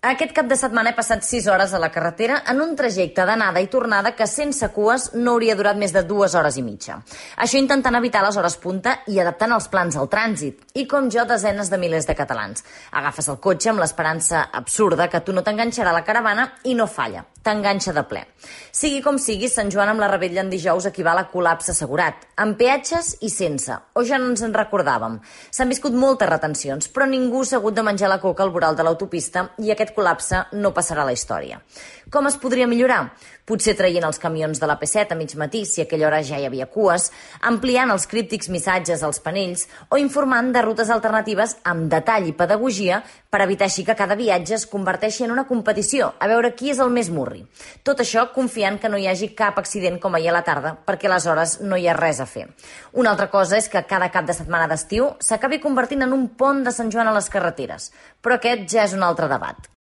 Aquest cap de setmana he passat 6 hores a la carretera en un trajecte d'anada i tornada que sense cues no hauria durat més de 2 hores i mitja. Això intentant evitar les hores punta i adaptant els plans al trànsit. I com jo, desenes de milers de catalans. Agafes el cotxe amb l'esperança absurda que tu no t'enganxarà la caravana i no falla. T'enganxa de ple. Sigui com sigui, Sant Joan amb la Revetlla en dijous equival a col·lapse assegurat, amb peatges i sense, o ja no ens en recordàvem. S'han viscut moltes retencions, però ningú s'ha hagut de menjar la coca al voral de l'autopista i aquest col·lapse no passarà a la història. Com es podria millorar? Potser traient els camions de la P7 a mig matí, si a aquella hora ja hi havia cues, ampliant els críptics missatges als panells o informant de rutes alternatives amb detall i pedagogia per evitar així que cada viatge es converteixi en una competició, a veure qui és el més murri. Tot això confiant que no hi hagi cap accident com ahir a la tarda, perquè aleshores no hi ha res a fer. Una altra cosa és que cada cap de setmana d'estiu s'acabi convertint en un pont de Sant Joan a les carreteres, però aquest ja és un altre debat.